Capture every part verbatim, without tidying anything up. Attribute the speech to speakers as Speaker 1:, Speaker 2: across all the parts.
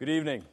Speaker 1: Good evening.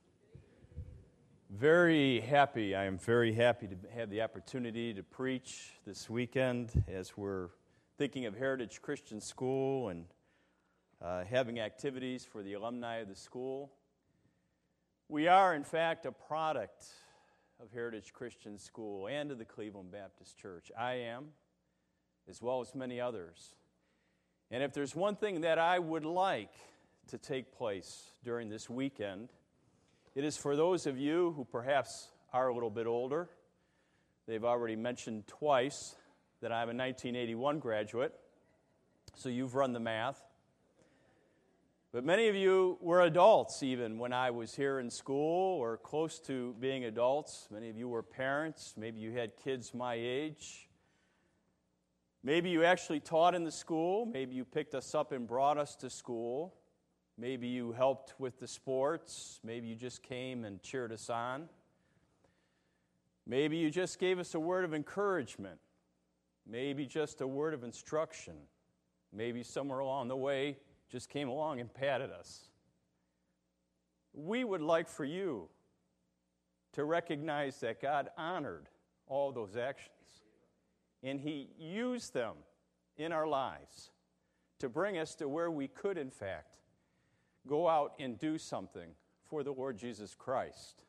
Speaker 1: Very happy, I am very happy to have the opportunity to preach this weekend as we're thinking of Heritage Christian School and uh, having activities for the alumni of the school. We are, in fact, a product of Heritage Christian School and of the Cleveland Baptist Church. I am, as well as many others. And if there's one thing that I would like to take place during this weekend, it is for those of you who perhaps are a little bit older. They've already mentioned twice that I'm a nineteen eighty-one graduate, so you've run the math. But many of you were adults even when I was here in school or close to being adults. Many of you were parents. Maybe you had kids my age. Maybe you actually taught in the school. Maybe you picked us up and brought us to school. Maybe you helped with the sports. Maybe you just came and cheered us on. Maybe you just gave us a word of encouragement. Maybe just a word of instruction. Maybe somewhere along the way just came along and patted us. We would like for you to recognize that God honored all those actions, and He used them in our lives to bring us to where we could, in fact, go out and do something for the Lord Jesus Christ.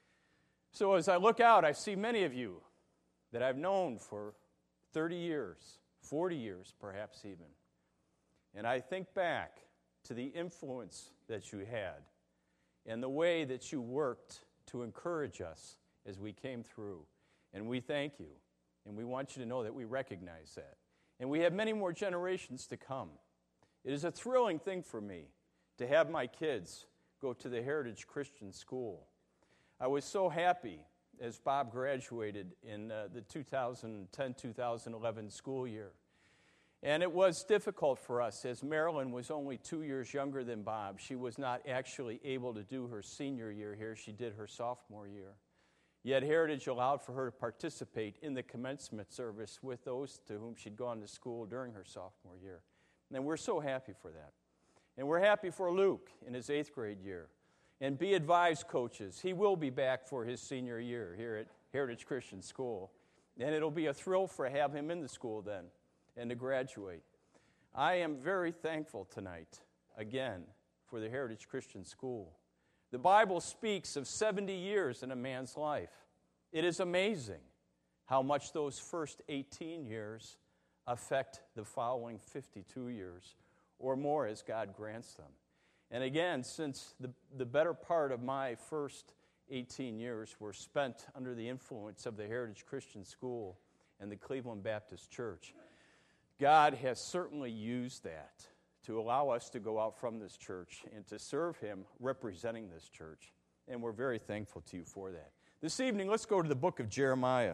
Speaker 1: So as I look out, I see many of you that I've known for thirty years, forty years perhaps even. And I think back to the influence that you had and the way that you worked to encourage us as we came through. And we thank you. And we want you to know that we recognize that. And we have many more generations to come. It is a thrilling thing for me to have my kids go to the Heritage Christian School. I was so happy as Bob graduated in uh, the two thousand ten two thousand eleven school year. And it was difficult for us as Marilyn was only two years younger than Bob. She was not actually able to do her senior year here. She did her sophomore year. Yet Heritage allowed for her to participate in the commencement service with those to whom she'd gone to school during her sophomore year. And we're so happy for that. And we're happy for Luke in his eighth grade year. And be advised, coaches, he will be back for his senior year here at Heritage Christian School. And it'll be a thrill for have him in the school then and to graduate. I am very thankful tonight, again, for the Heritage Christian School. The Bible speaks of seventy years in a man's life. It is amazing how much those first eighteen years affect the following fifty-two years or more as God grants them. And again, since the, the better part of my first eighteen years were spent under the influence of the Heritage Christian School and the Cleveland Baptist Church, God has certainly used that to allow us to go out from this church and to serve Him representing this church. And we're very thankful to you for that. This evening, let's go to the book of Jeremiah.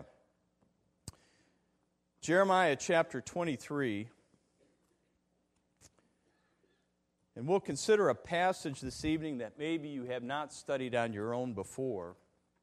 Speaker 1: Jeremiah chapter twenty-three. And we'll consider a passage this evening that maybe you have not studied on your own before.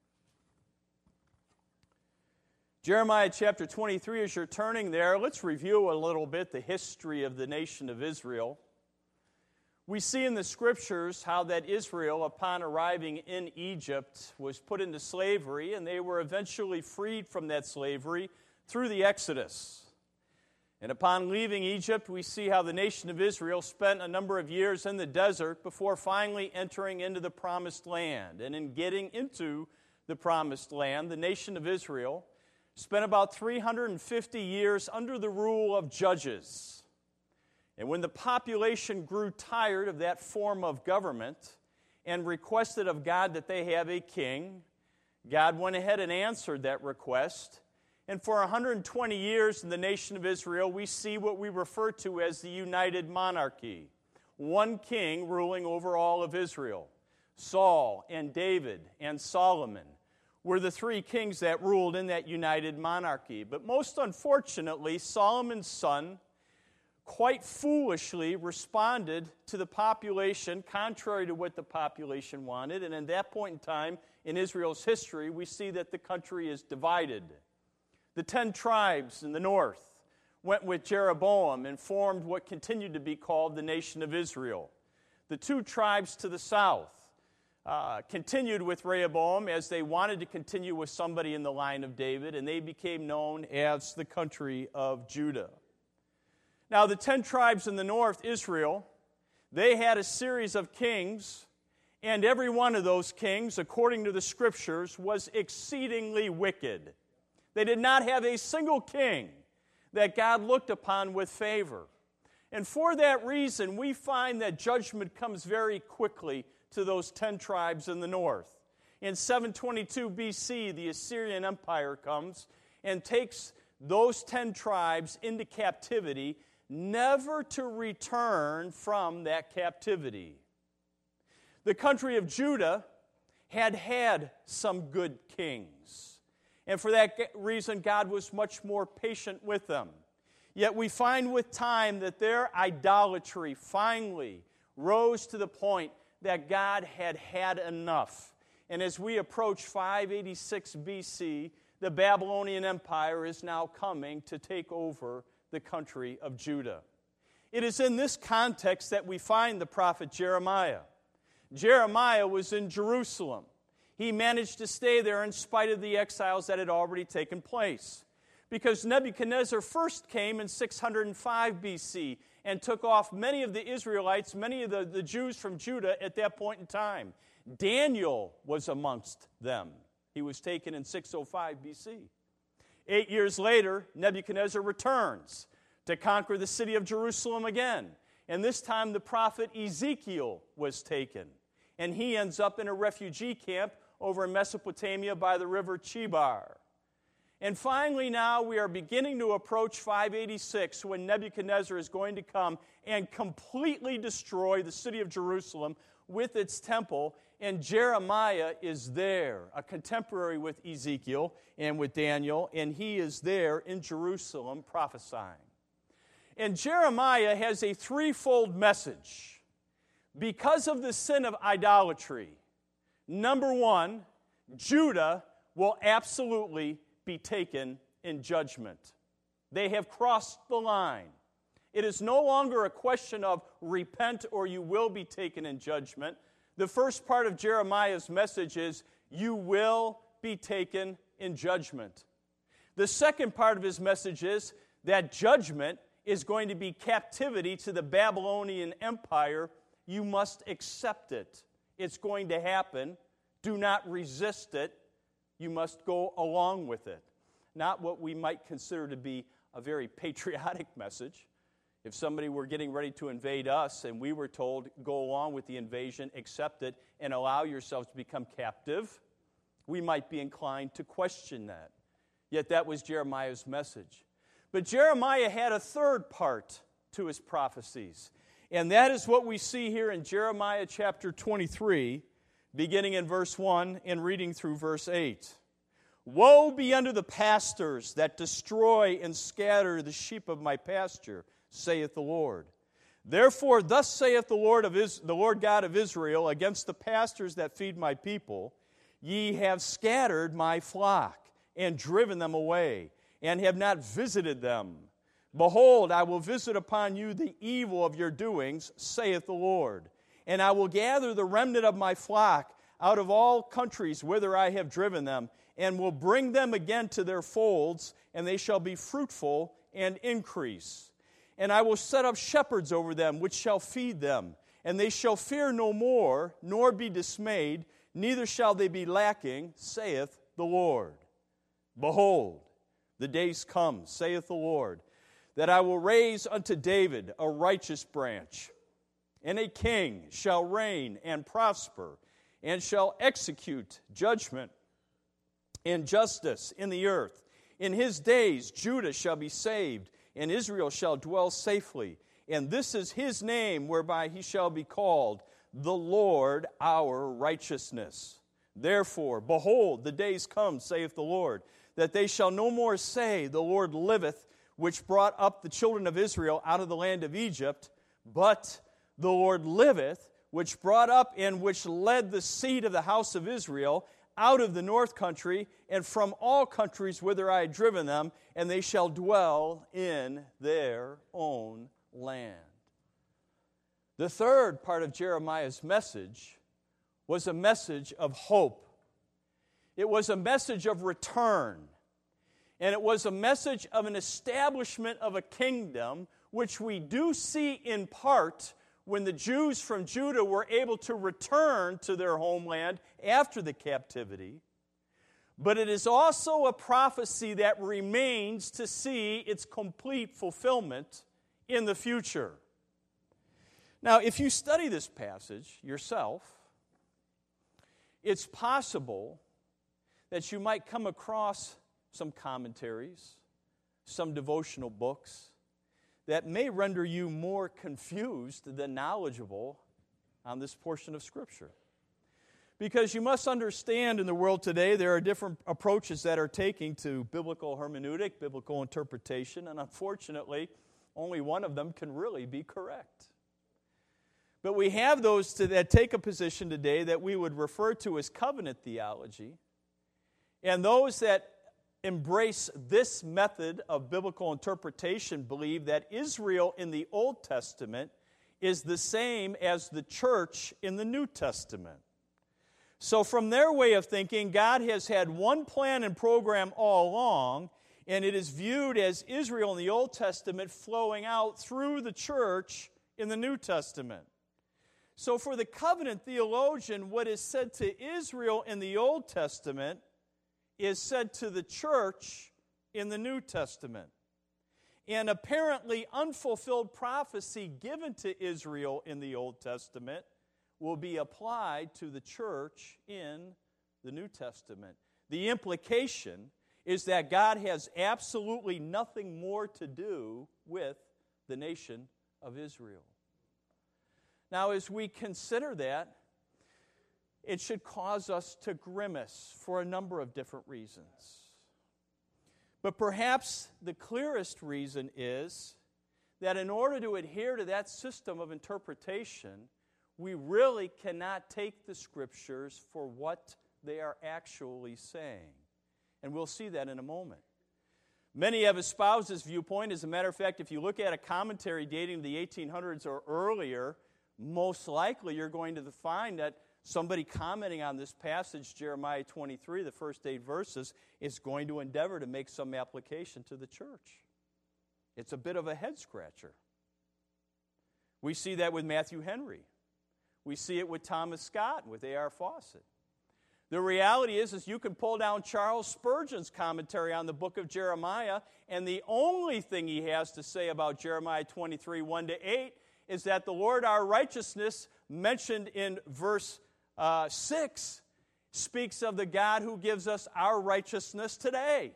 Speaker 1: Jeremiah chapter twenty-three, as you're turning there, let's review a little bit the history of the nation of Israel. We see in the Scriptures how that Israel, upon arriving in Egypt, was put into slavery, and they were eventually freed from that slavery through the Exodus. And upon leaving Egypt, we see how the nation of Israel spent a number of years in the desert before finally entering into the promised land. And in getting into the promised land, the nation of Israel spent about three hundred fifty years under the rule of judges. And when the population grew tired of that form of government and requested of God that they have a king, God went ahead and answered that request. And for one hundred twenty years in the nation of Israel, we see what we refer to as the united monarchy. One king ruling over all of Israel. Saul and David and Solomon were the three kings that ruled in that united monarchy. But most unfortunately, Solomon's son quite foolishly responded to the population contrary to what the population wanted. And at that point in time in Israel's history, we see that the country is divided. The ten tribes in the north went with Jeroboam and formed what continued to be called the nation of Israel. The two tribes to the south, uh, continued with Rehoboam as they wanted to continue with somebody in the line of David, and they became known as the country of Judah. Now, the ten tribes in the north, Israel, they had a series of kings, and every one of those kings, according to the Scriptures, was exceedingly wicked. They did not have a single king that God looked upon with favor. And for that reason, we find that judgment comes very quickly to those ten tribes in the north. In seven twenty-two B C, the Assyrian Empire comes and takes those ten tribes into captivity, never to return from that captivity. The country of Judah had had some good kings. And for that reason, God was much more patient with them. Yet we find with time that their idolatry finally rose to the point that God had had enough. And as we approach five eighty-six B C, the Babylonian Empire is now coming to take over the country of Judah. It is in this context that we find the prophet Jeremiah. Jeremiah was in Jerusalem. He managed to stay there in spite of the exiles that had already taken place, because Nebuchadnezzar first came in six hundred five B C and took off many of the Israelites, many of the, the Jews from Judah at that point in time. Daniel was amongst them. He was taken in six oh five B C. Eight years later, Nebuchadnezzar returns to conquer the city of Jerusalem again. And this time the prophet Ezekiel was taken. And he ends up in a refugee camp over in Mesopotamia by the river Chebar. And finally now we are beginning to approach five eighty-six, when Nebuchadnezzar is going to come and completely destroy the city of Jerusalem with its temple. And Jeremiah is there, a contemporary with Ezekiel and with Daniel, and he is there in Jerusalem prophesying. And Jeremiah has a threefold message. Because of the sin of idolatry, number one, Judah will absolutely be taken in judgment. They have crossed the line. It is no longer a question of repent or you will be taken in judgment. The first part of Jeremiah's message is, you will be taken in judgment. The second part of his message is that judgment is going to be captivity to the Babylonian Empire. You must accept it. It's going to happen. Do not resist it. You must go along with it. Not what we might consider to be a very patriotic message. If somebody were getting ready to invade us and we were told, go along with the invasion, accept it, and allow yourselves to become captive, we might be inclined to question that. Yet that was Jeremiah's message. But Jeremiah had a third part to his prophecies. And that is what we see here in Jeremiah chapter twenty-three, beginning in verse one and reading through verse eight. Woe be unto the pastors that destroy and scatter the sheep of my pasture, saith the Lord. Therefore, thus saith the Lord of Is- the Lord God of Israel against the pastors that feed my people, ye have scattered my flock and driven them away, and have not visited them. Behold, I will visit upon you the evil of your doings, saith the Lord. And I will gather the remnant of my flock out of all countries whither I have driven them, and will bring them again to their folds, and they shall be fruitful and increase. And I will set up shepherds over them, which shall feed them, and they shall fear no more, nor be dismayed, neither shall they be lacking, saith the Lord. Behold, the days come, saith the Lord, that I will raise unto David a righteous branch, and a king shall reign and prosper, and shall execute judgment and justice in the earth. In his days Judah shall be saved, and Israel shall dwell safely. And this is his name whereby he shall be called, the Lord our righteousness. Therefore, behold, the days come, saith the Lord, that they shall no more say, the Lord liveth, which brought up the children of Israel out of the land of Egypt, but the Lord liveth, which brought up and which led the seed of the house of Israel out of the north country, and from all countries whither I had driven them, and they shall dwell in their own land. The third part of Jeremiah's message was a message of hope. It was a message of return. And it was a message of an establishment of a kingdom, which we do see in part when the Jews from Judah were able to return to their homeland after the captivity. But it is also a prophecy that remains to see its complete fulfillment in the future. Now, if you study this passage yourself, it's possible that you might come across some commentaries, some devotional books that may render you more confused than knowledgeable on this portion of Scripture. Because you must understand, in the world today, there are different approaches that are taking to biblical hermeneutic, biblical interpretation, and unfortunately, only one of them can really be correct. But we have those to, that take a position today that we would refer to as covenant theology, and those that embrace this method of biblical interpretation believe that Israel in the Old Testament is the same as the church in the New Testament. So from their way of thinking, God has had one plan and program all along, and it is viewed as Israel in the Old Testament flowing out through the church in the New Testament. So for the covenant theologian, what is said to Israel in the Old Testament is said to the church in the New Testament. An apparently unfulfilled prophecy given to Israel in the Old Testament will be applied to the church in the New Testament. The implication is that God has absolutely nothing more to do with the nation of Israel. Now, as we consider that, it should cause us to grimace for a number of different reasons. But perhaps the clearest reason is that in order to adhere to that system of interpretation, we really cannot take the Scriptures for what they are actually saying. And we'll see that in a moment. Many have espoused this viewpoint. As a matter of fact, if you look at a commentary dating to the eighteen hundreds or earlier, most likely you're going to find that somebody commenting on this passage, Jeremiah twenty-three, the first eight verses, is going to endeavor to make some application to the church. It's a bit of a head-scratcher. We see that with Matthew Henry. We see it with Thomas Scott, with A R Fawcett. The reality is, is you can pull down Charles Spurgeon's commentary on the book of Jeremiah, and the only thing he has to say about Jeremiah twenty-three, one to eight, is that the Lord our righteousness, mentioned in verse uh, six, speaks of the God who gives us our righteousness today.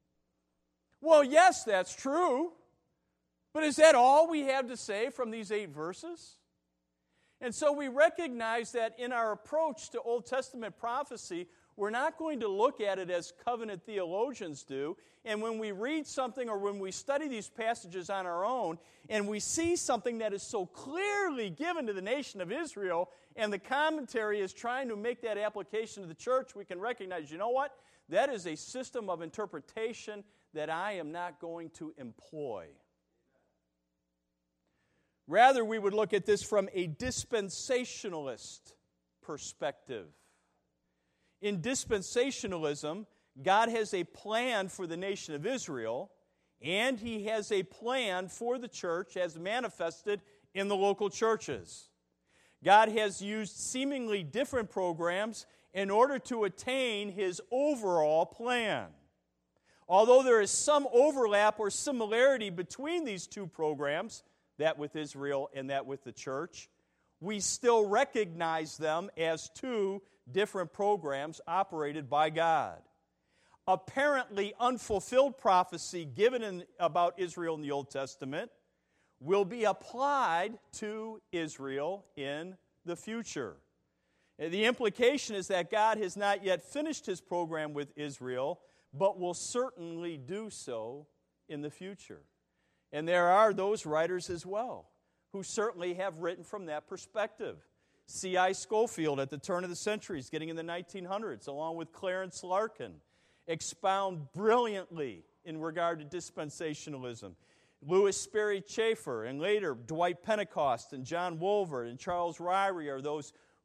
Speaker 1: Well, yes, that's true. But is that all we have to say from these eight verses? And so we recognize that in our approach to Old Testament prophecy, we're not going to look at it as covenant theologians do. And when we read something or when we study these passages on our own, and we see something that is so clearly given to the nation of Israel, and the commentary is trying to make that application to the church, we can recognize, you know what? That is a system of interpretation that I am not going to employ. Rather, we would look at this from a dispensationalist perspective. In dispensationalism, God has a plan for the nation of Israel, and He has a plan for the church as manifested in the local churches. God has used seemingly different programs in order to attain His overall plan. Although there is some overlap or similarity between these two programs, that with Israel and that with the church, we still recognize them as two different programs operated by God. Apparently unfulfilled prophecy given in, about Israel in the Old Testament will be applied to Israel in the future. And the implication is that God has not yet finished His program with Israel, but will certainly do so in the future. And there are those writers as well who certainly have written from that perspective. C I Scofield at the turn of the centuries, getting in the nineteen hundreds, along with Clarence Larkin, expound brilliantly in regard to dispensationalism. Louis Sperry Chafer, and later Dwight Pentecost and John Wolver and Charles Ryrie are those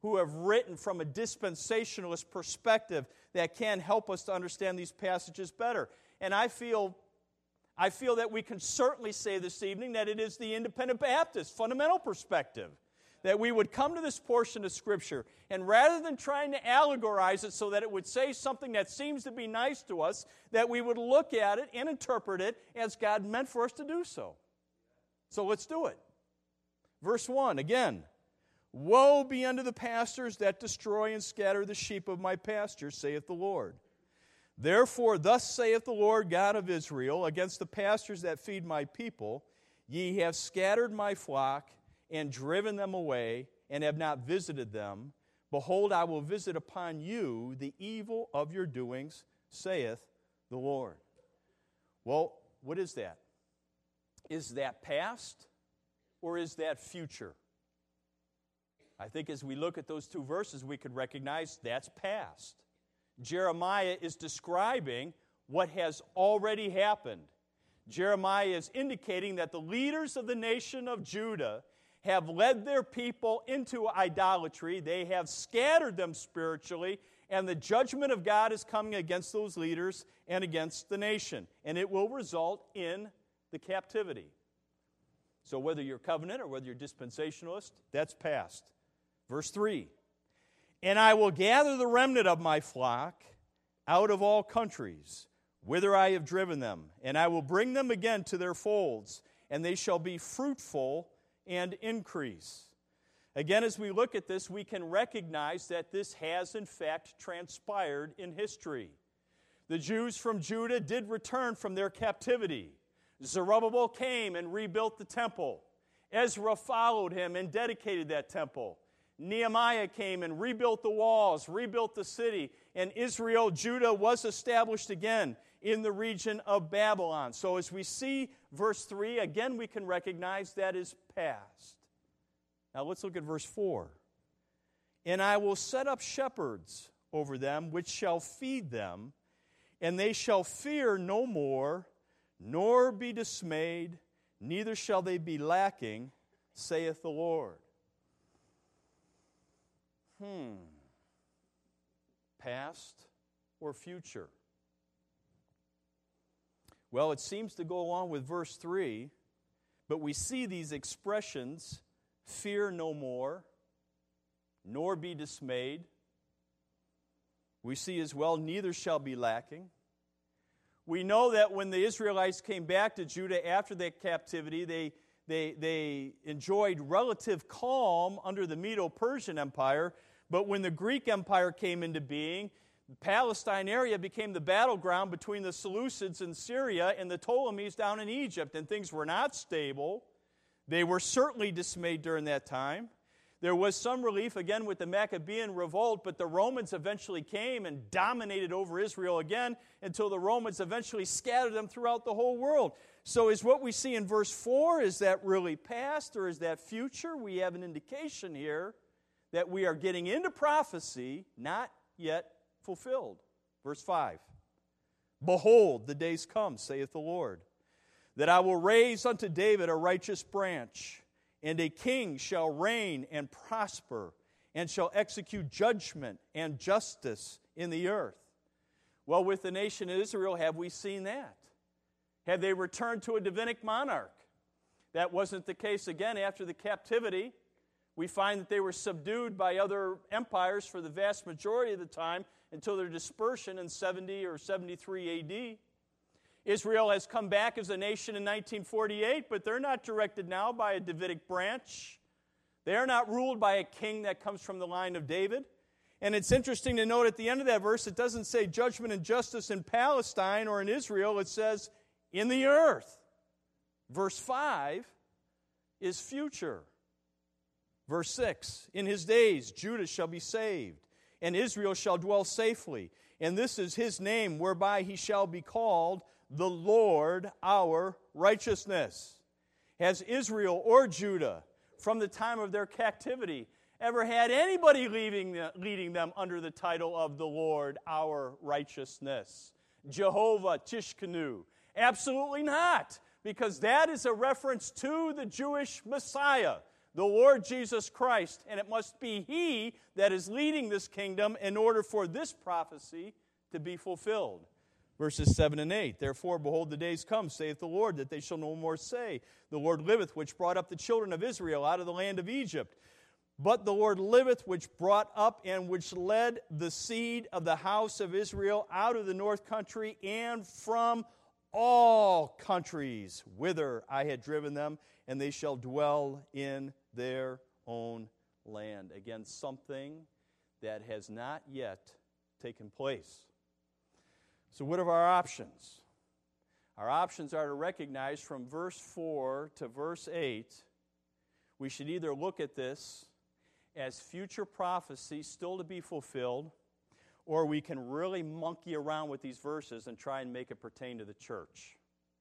Speaker 1: who have written from a dispensationalist perspective that can help us to understand these passages better. And I feel, I feel that we can certainly say this evening that it is the Independent Baptist fundamental perspective, that we would come to this portion of Scripture, and rather than trying to allegorize it so that it would say something that seems to be nice to us, that we would look at it and interpret it as God meant for us to do so. So let's do it. Verse one, again. Woe be unto the pastors that destroy and scatter the sheep of my pasture, saith the Lord. Therefore, thus saith the Lord God of Israel, against the pastors that feed my people, ye have scattered my flock, and driven them away, and have not visited them. Behold, I will visit upon you the evil of your doings, saith the Lord. Well, what is that? Is that past, or is that future? I think as we look at those two verses, we could recognize that's past. Jeremiah is describing what has already happened. Jeremiah is indicating that the leaders of the nation of Judah have led their people into idolatry. They have scattered them spiritually, and the judgment of God is coming against those leaders and against the nation. And it will result in the captivity. So whether you're covenant or whether you're dispensationalist, that's past. Verse three, and I will gather the remnant of my flock out of all countries, whither I have driven them, and I will bring them again to their folds, and they shall be fruitful and increase. Again, as we look at this, we can recognize that this has in fact transpired in history. The Jews from Judah did return from their captivity. Zerubbabel came and rebuilt the temple. Ezra followed him and dedicated that temple. Nehemiah came and rebuilt the walls, rebuilt the city, and Israel, Judah, was established again in the region of Babylon. So as we see verse three, again we can recognize that is past. Now let's look at verse four. And I will set up shepherds over them, which shall feed them, and they shall fear no more, nor be dismayed, neither shall they be lacking, saith the Lord. Hmm. Past or future? Well, it seems to go along with verse three, but we see these expressions, fear no more, nor be dismayed. We see as well, neither shall be lacking. We know that when the Israelites came back to Judah after their captivity, they, they, they enjoyed relative calm under the Medo-Persian Empire. But when the Greek Empire came into being, the Palestine area became the battleground between the Seleucids in Syria and the Ptolemies down in Egypt, and things were not stable. They were certainly dismayed during that time. There was some relief, again, with the Maccabean revolt, but the Romans eventually came and dominated over Israel again until the Romans eventually scattered them throughout the whole world. So is what we see in verse four, is that really past or is that future? We have an indication here that we are getting into prophecy, not yet fulfilled. Verse five, behold, the days come, saith the Lord, that I will raise unto David a righteous branch, and a king shall reign and prosper, and shall execute judgment and justice in the earth. Well, with the nation of Israel, have we seen that? Have they returned to a Davidic monarch? That wasn't the case again after the captivity. We find that they were subdued by other empires for the vast majority of the time until their dispersion in seventy or seventy-three A D. Israel has come back as a nation in nineteen forty-eight, but they're not directed now by a Davidic branch. They are not ruled by a king that comes from the line of David. And it's interesting to note at the end of that verse, it doesn't say judgment and justice in Palestine or in Israel. It says in the earth. Verse five is future. Verse six, in his days Judah shall be saved, and Israel shall dwell safely. And this is his name whereby he shall be called the Lord our righteousness. Has Israel or Judah, from the time of their captivity, ever had anybody leading, leading them under the title of the Lord our righteousness? Jehovah Tishkenu? Absolutely not, because that is a reference to the Jewish Messiah, the Lord Jesus Christ, and it must be He that is leading this kingdom in order for this prophecy to be fulfilled. Verses seven and eight, therefore, behold, the days come, saith the Lord, that they shall no more say, the Lord liveth, which brought up the children of Israel out of the land of Egypt. But the Lord liveth, which brought up and which led the seed of the house of Israel out of the north country and from all countries whither I had driven them, and they shall dwell in their own land. Again, something that has not yet taken place. So what are our options? Our options are to recognize from verse four to verse eight, we should either look at this as future prophecy still to be fulfilled, or we can really monkey around with these verses and try and make it pertain to the church.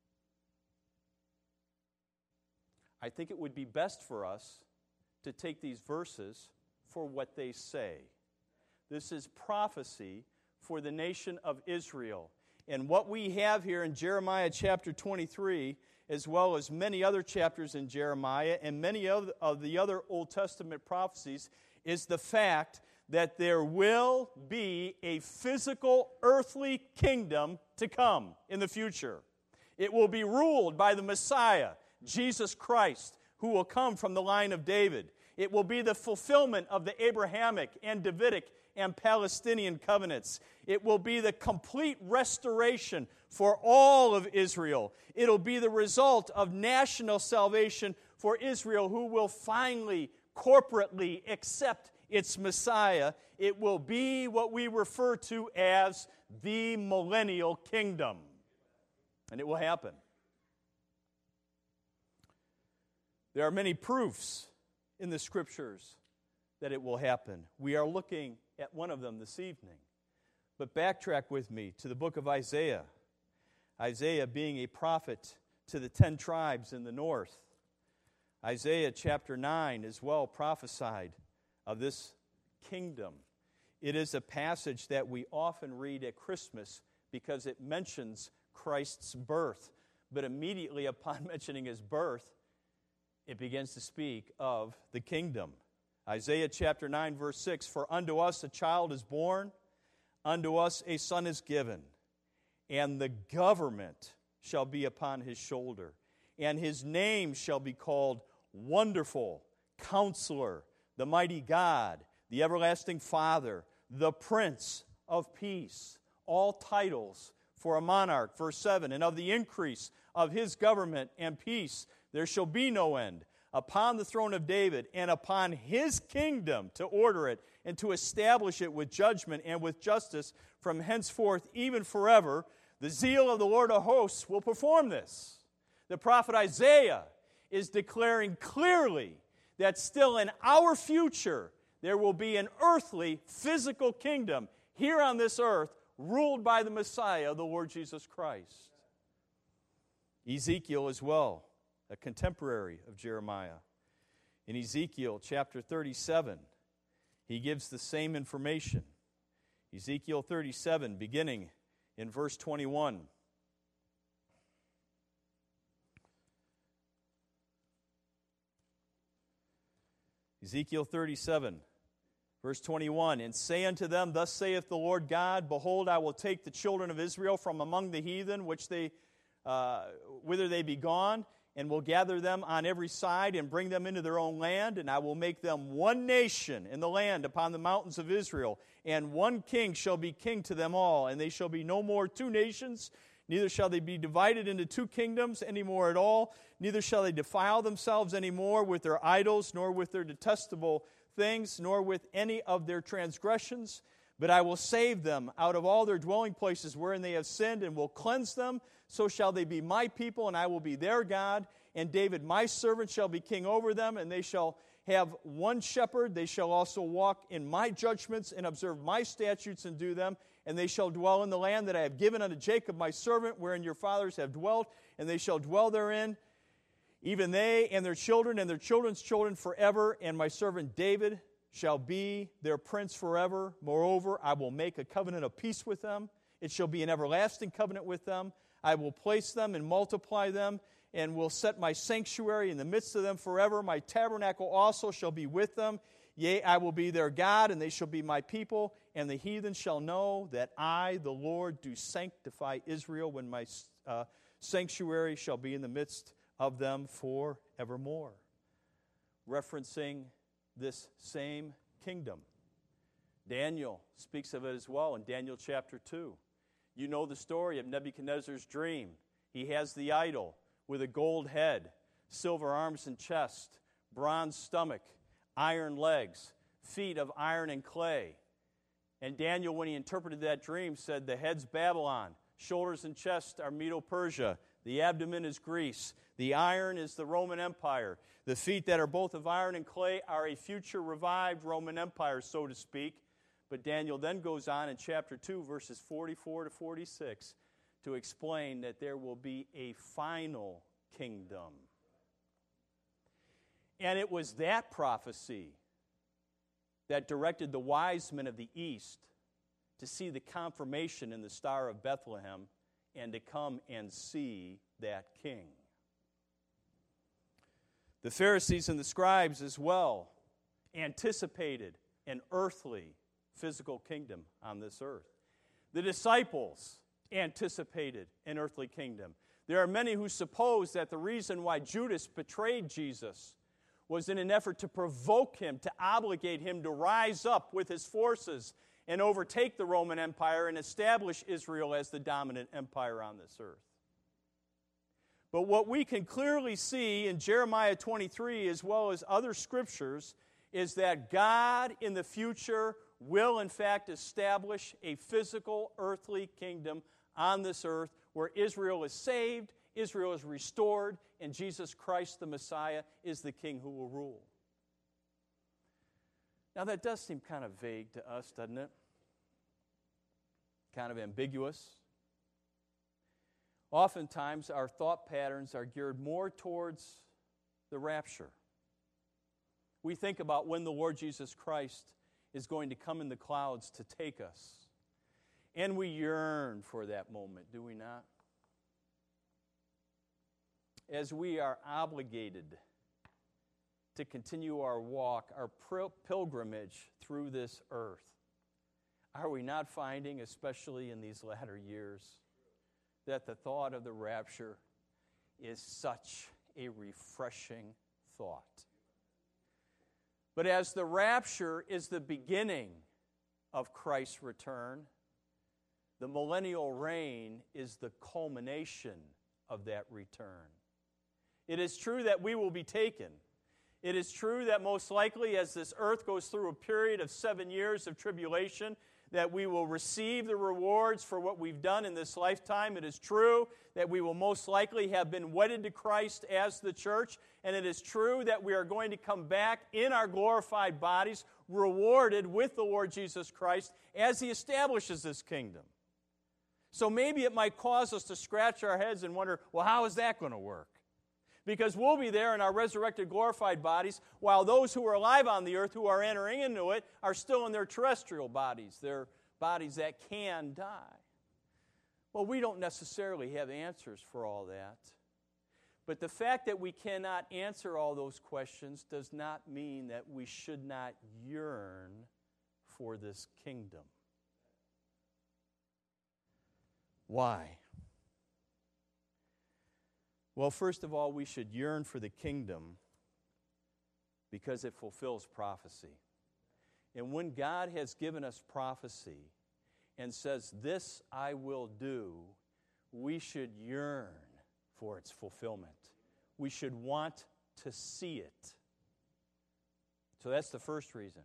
Speaker 1: I think it would be best for us to take these verses for what they say. This is prophecy for the nation of Israel. And what we have here in Jeremiah chapter twenty-three, as well as many other chapters in Jeremiah and many of the other Old Testament prophecies, is the fact that there will be a physical earthly kingdom to come in the future. It will be ruled by the Messiah, Jesus Christ, who will come from the line of David. It will be the fulfillment of the Abrahamic and Davidic and Palestinian covenants. It will be the complete restoration for all of Israel. It'll be the result of national salvation for Israel, who will finally, corporately accept its Messiah. It will be what we refer to as the millennial kingdom. And it will happen. There are many proofs in the Scriptures that it will happen. We are looking at one of them this evening. But backtrack with me to the book of Isaiah. Isaiah being a prophet to the ten tribes in the north. Isaiah chapter nine as well prophesied of this kingdom. It is a passage that we often read at Christmas because it mentions Christ's birth. But immediately upon mentioning his birth, it begins to speak of the kingdom. Isaiah chapter nine, verse six, for unto us a child is born, unto us a son is given, and the government shall be upon his shoulder, and his name shall be called Wonderful, Counselor, the Mighty God, the Everlasting Father, the Prince of Peace. All titles for a monarch, verse seven, and of the increase of his government and peace there shall be no end, upon the throne of David and upon his kingdom, to order it and to establish it with judgment and with justice from henceforth even forever. The zeal of the Lord of hosts will perform this. The prophet Isaiah is declaring clearly that still in our future there will be an earthly, physical kingdom here on this earth ruled by the Messiah, the Lord Jesus Christ. Ezekiel as well, a contemporary of Jeremiah. In Ezekiel chapter thirty-seven, he gives the same information. Ezekiel thirty-seven, beginning in verse twenty-one. Ezekiel thirty-seven, verse twenty-one, and say unto them, thus saith the Lord God, behold, I will take the children of Israel from among the heathen, which they, uh, whither they be gone, and will gather them on every side and bring them into their own land, and I will make them one nation in the land upon the mountains of Israel, and one king shall be king to them all, and they shall be no more two nations, neither shall they be divided into two kingdoms any more at all, neither shall they defile themselves any more with their idols, nor with their detestable things, nor with any of their transgressions, but I will save them out of all their dwelling places wherein they have sinned, and will cleanse them. So shall they be my people, and I will be their God. And David my servant shall be king over them, and they shall have one shepherd. They shall also walk in my judgments, and observe my statutes, and do them. And they shall dwell in the land that I have given unto Jacob my servant, wherein your fathers have dwelt, and they shall dwell therein, even they and their children and their children's children forever. And my servant David shall be their prince forever. Moreover, I will make a covenant of peace with them. It shall be an everlasting covenant with them. I will place them and multiply them, and will set my sanctuary in the midst of them forever. My tabernacle also shall be with them. Yea, I will be their God, and they shall be my people. And the heathen shall know that I, the Lord, do sanctify Israel, when my uh, sanctuary shall be in the midst of them forevermore. Referencing this same kingdom. Daniel speaks of it as well in Daniel chapter two. You know the story of Nebuchadnezzar's dream. He has the idol with a gold head, silver arms and chest, bronze stomach, iron legs, feet of iron and clay. And Daniel, when he interpreted that dream, said, the head's Babylon, shoulders and chest are Medo-Persia, the abdomen is Greece, the iron is the Roman Empire. The feet that are both of iron and clay are a future revived Roman Empire, so to speak. But Daniel then goes on in chapter two, verses forty-four to forty-six, to explain that there will be a final kingdom. And it was that prophecy that directed the wise men of the east to see the confirmation in the Star of Bethlehem and to come and see that king. The Pharisees and the scribes as well anticipated an earthly, physical kingdom on this earth. The disciples anticipated an earthly kingdom. There are many who suppose that the reason why Judas betrayed Jesus was in an effort to provoke him, to obligate him to rise up with his forces and overtake the Roman Empire and establish Israel as the dominant empire on this earth. But what we can clearly see in Jeremiah twenty-three, as well as other scriptures, is that God in the future will in fact establish a physical earthly kingdom on this earth where Israel is saved, Israel is restored, and Jesus Christ the Messiah is the king who will rule. Now that does seem kind of vague to us, doesn't it? Kind of ambiguous. Oftentimes our thought patterns are geared more towards the rapture. We think about when the Lord Jesus Christ is going to come in the clouds to take us. And we yearn for that moment, do we not? As we are obligated to continue our walk, our pilgrimage through this earth, are we not finding, especially in these latter years, that the thought of the rapture is such a refreshing thought? But as the rapture is the beginning of Christ's return, the millennial reign is the culmination of that return. It is true that we will be taken. It is true that most likely as this earth goes through a period of seven years of tribulation, that we will receive the rewards for what we've done in this lifetime. It is true that we will most likely have been wedded to Christ as the church. And it is true that we are going to come back in our glorified bodies, rewarded with the Lord Jesus Christ as He establishes this kingdom. So maybe it might cause us to scratch our heads and wonder, well, how is that going to work? Because we'll be there in our resurrected, glorified bodies, while those who are alive on the earth, who are entering into it, are still in their terrestrial bodies, their bodies that can die. Well, we don't necessarily have answers for all that. But the fact that we cannot answer all those questions does not mean that we should not yearn for this kingdom. Why? Well, first of all, we should yearn for the kingdom because it fulfills prophecy. And when God has given us prophecy and says, "This I will do," we should yearn for its fulfillment. We should want to see it. So that's the first reason.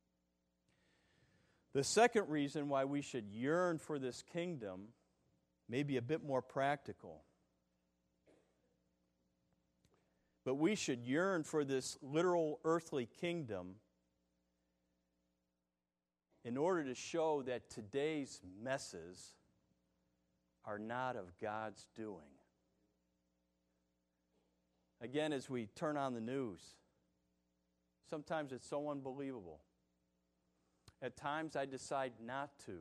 Speaker 1: The second reason why we should yearn for this kingdom may be a bit more practical. But we should yearn for this literal earthly kingdom in order to show that today's messes are not of God's doing. Again, as we turn on the news, sometimes it's so unbelievable. At times I decide not to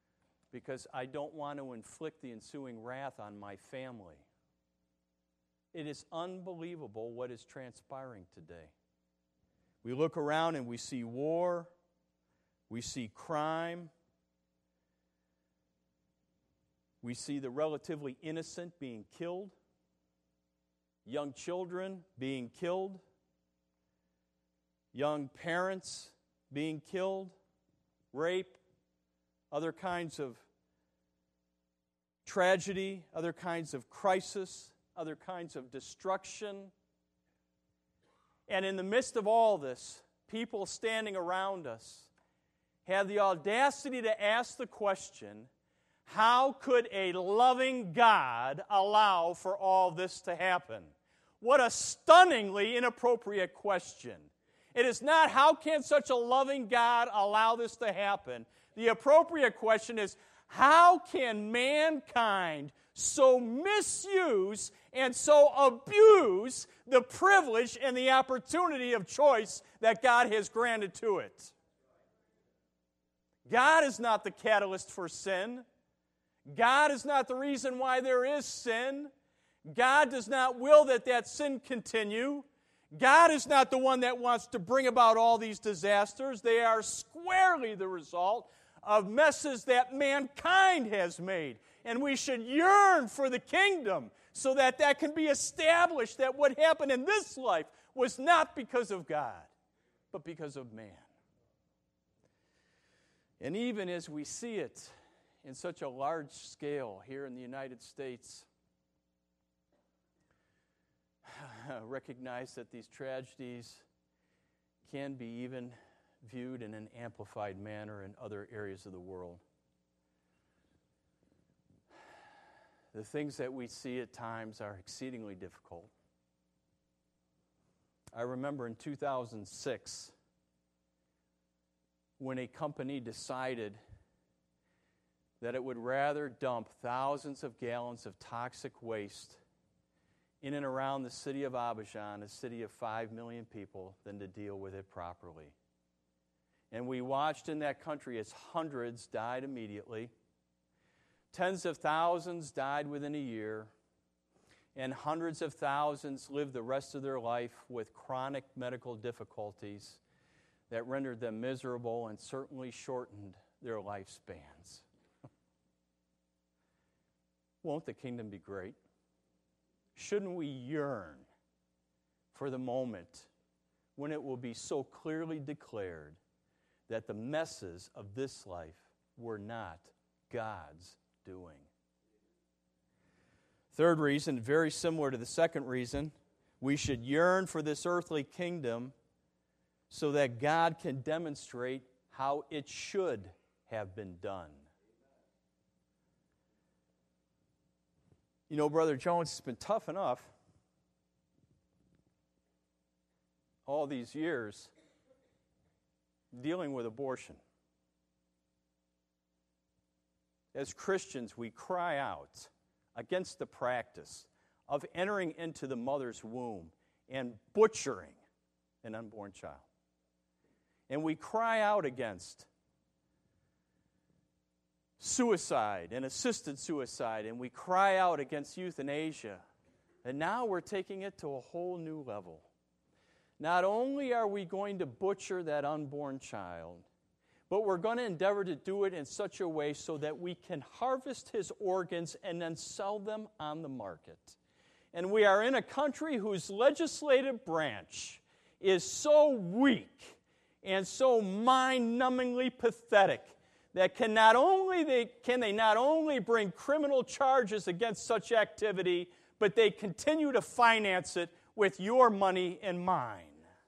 Speaker 1: because I don't want to inflict the ensuing wrath on my family. it is unbelievable what is transpiring today. We look around and we see war, we see crime, we see the relatively innocent being killed, young children being killed, young parents being killed, rape, other kinds of tragedy, other kinds of crisis, other kinds of destruction. And in the midst of all this, people standing around us have the audacity to ask the question, how could a loving God allow for all this to happen? What a stunningly inappropriate question. It is not, how can such a loving God allow this to happen? The appropriate question is, how can mankind so misuse and so abuse the privilege and the opportunity of choice that God has granted to it? God is not the catalyst for sin. God is not the reason why there is sin. God does not will that that sin continue. God is not the one that wants to bring about all these disasters. They are squarely the result of messes that mankind has made. And we should yearn for the kingdom so that that can be established, that what happened in this life was not because of God, but because of man. And even as we see it in such a large scale here in the United States, recognize that these tragedies can be even viewed in an amplified manner in other areas of the world. The things that we see at times are exceedingly difficult. I remember in two thousand six, when a company decided that it would rather dump thousands of gallons of toxic waste in and around the city of Abidjan, a city of five million people, than to deal with it properly. And we watched in that country as hundreds died immediately, tens of thousands died within a year, and hundreds of thousands lived the rest of their life with chronic medical difficulties that rendered them miserable and certainly shortened their lifespans. Won't the kingdom be great? Shouldn't we yearn for the moment when it will be so clearly declared that the messes of this life were not God's doing? Third reason, very similar to the second reason, we should yearn for this earthly kingdom so that God can demonstrate how it should have been done. You know, Brother Jones, it's been tough enough all these years dealing with abortion. As Christians, we cry out against the practice of entering into the mother's womb and butchering an unborn child. And we cry out against suicide and assisted suicide, and we cry out against euthanasia. And now we're taking it to a whole new level. Not only are we going to butcher that unborn child, but we're going to endeavor to do it in such a way so that we can harvest his organs and then sell them on the market. And we are in a country whose legislative branch is so weak and so mind-numbingly pathetic that can not only they can they not only bring criminal charges against such activity, but they continue to finance it with your money and mine.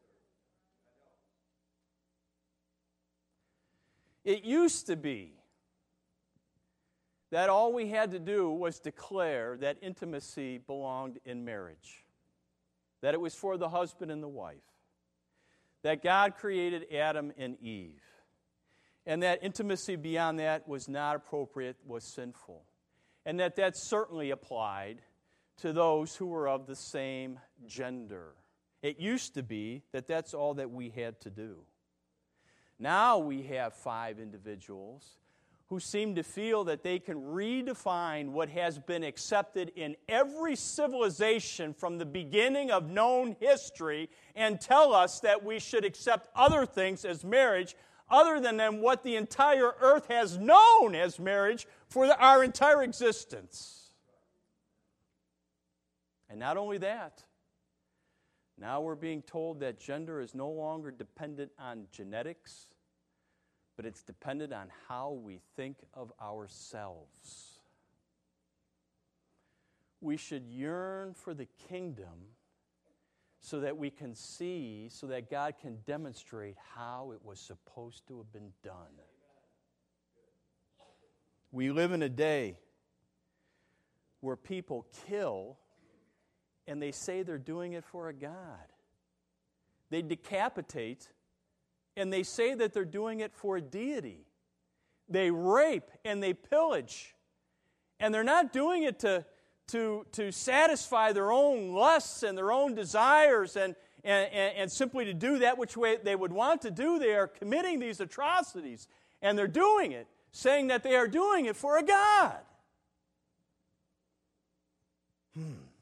Speaker 1: It used to be that all we had to do was declare that intimacy belonged in marriage, that it was for the husband and the wife, that God created Adam and Eve, and that intimacy beyond that was not appropriate, was sinful, and that that certainly applied to those who were of the same gender. It used to be that that's all that we had to do. Now we have five individuals who seem to feel that they can redefine what has been accepted in every civilization from the beginning of known history and tell us that we should accept other things as marriage other than what the entire earth has known as marriage for the, our entire existence. And not only that, now we're being told that gender is no longer dependent on genetics, but it's dependent on how we think of ourselves. We should yearn for the kingdom so that we can see, so that God can demonstrate how it was supposed to have been done. We live in a day where people kill and they say they're doing it for a God. They decapitate and they say that they're doing it for a deity. They rape and they pillage. And they're not doing it to, to, to satisfy their own lusts and their own desires and, and, and, and simply to do that which way they would want to do. They are committing these atrocities. And they're doing it, saying that they are doing it for a God. Hmm.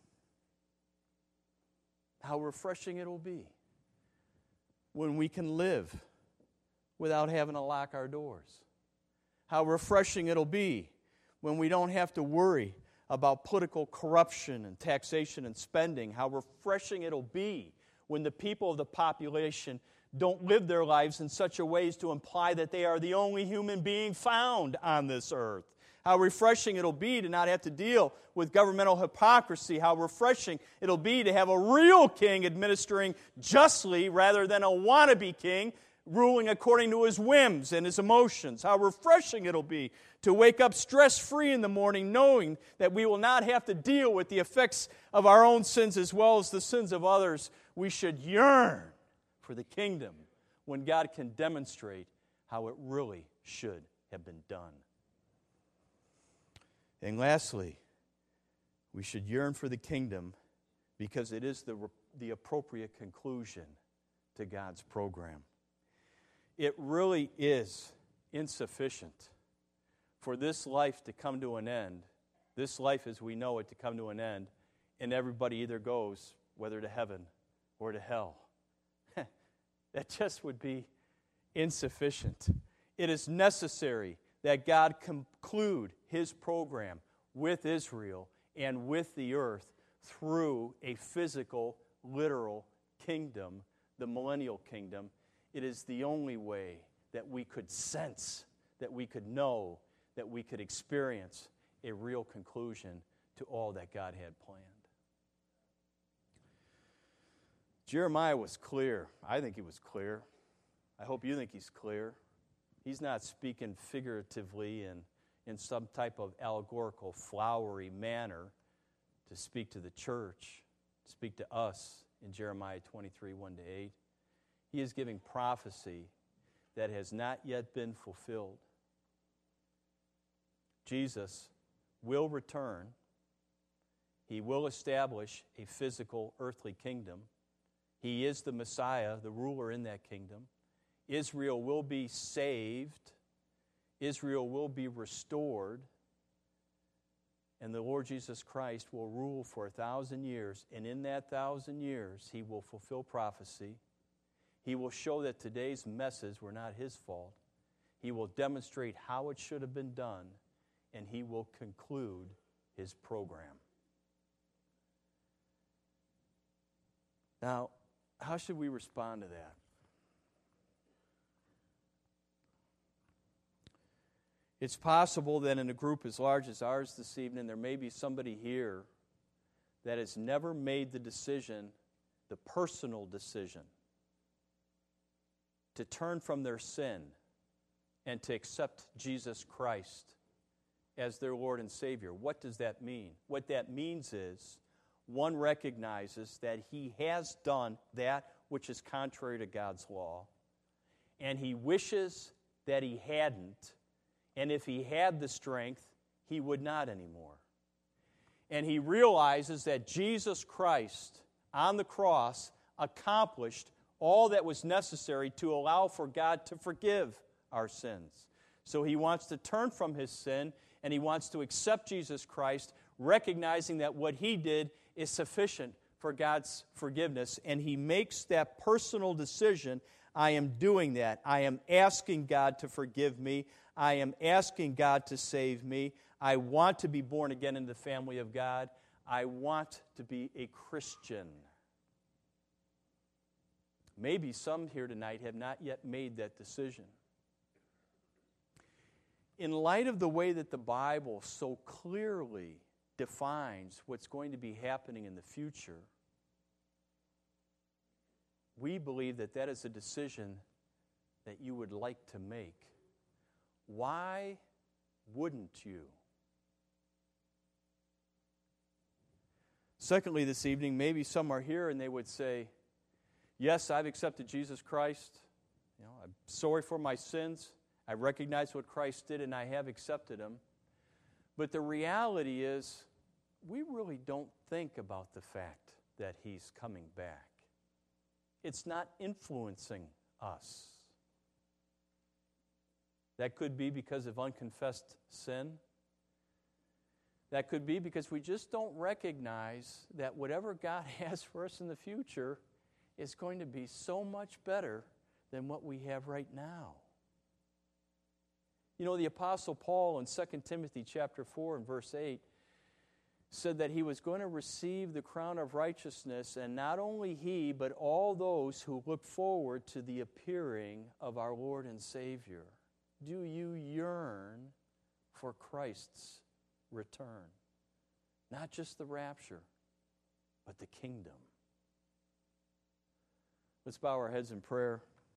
Speaker 1: How refreshing it will be when we can live without having to lock our doors. How refreshing it'll be when we don't have to worry about political corruption and taxation and spending. How refreshing it'll be when the people of the population don't live their lives in such a way as to imply that they are the only human being found on this earth. How refreshing it'll be to not have to deal with governmental hypocrisy. How refreshing it'll be to have a real king administering justly rather than a wannabe king ruling according to his whims and his emotions. How refreshing it'll be to wake up stress-free in the morning knowing that we will not have to deal with the effects of our own sins as well as the sins of others. We should yearn for the kingdom when God can demonstrate how it really should have been done. And lastly, we should yearn for the kingdom because it is the, the appropriate conclusion to God's program. It really is insufficient for this life to come to an end, this life as we know it to come to an end, and everybody either goes, whether to heaven or to hell. That just would be insufficient. It is necessary that God conclude His program with Israel and with the earth through a physical, literal kingdom, the millennial kingdom. It is the only way that we could sense, that we could know, that we could experience a real conclusion to all that God had planned. Jeremiah was clear. I think he was clear. I hope you think he's clear. He's not speaking figuratively and in some type of allegorical, flowery manner to speak to the church, to speak to us in Jeremiah twenty-three, one to eight. He is giving prophecy that has not yet been fulfilled. Jesus will return. He will establish a physical earthly kingdom. He is the Messiah, the ruler in that kingdom. Israel will be saved. Israel will be restored. And the Lord Jesus Christ will rule for a thousand years. And in that thousand years, He will fulfill prophecy. He will show that today's messes were not His fault. He will demonstrate how it should have been done. And He will conclude His program. Now, how should we respond to that? It's possible that in a group as large as ours this evening, there may be somebody here that has never made the decision, the personal decision, to turn from their sin and to accept Jesus Christ as their Lord and Savior. What does that mean? What that means is one recognizes that he has done that which is contrary to God's law, and he wishes that he hadn't. And if he had the strength, he would not anymore. And he realizes that Jesus Christ on the cross accomplished all that was necessary to allow for God to forgive our sins. So he wants to turn from his sin, and he wants to accept Jesus Christ, recognizing that what he did is sufficient for God's forgiveness. And he makes that personal decision, I am doing that. I am asking God to forgive me. I am asking God to save me. I want to be born again in the family of God. I want to be a Christian. Maybe some here tonight have not yet made that decision. In light of the way that the Bible so clearly defines what's going to be happening in the future, we believe that that is a decision that you would like to make. Why wouldn't you? Secondly, this evening, maybe some are here and they would say, yes, I've accepted Jesus Christ. You know, I'm sorry for my sins. I recognize what Christ did and I have accepted him. But the reality is, we really don't think about the fact that he's coming back. It's not influencing us. That could be because of unconfessed sin. That could be because we just don't recognize that whatever God has for us in the future is going to be so much better than what we have right now. You know, the Apostle Paul in Second Timothy chapter four and verse eight said that he was going to receive the crown of righteousness, and not only he, but all those who look forward to the appearing of our Lord and Savior. Do you yearn for Christ's return? Not just the rapture, but the kingdom. Let's bow our heads in prayer.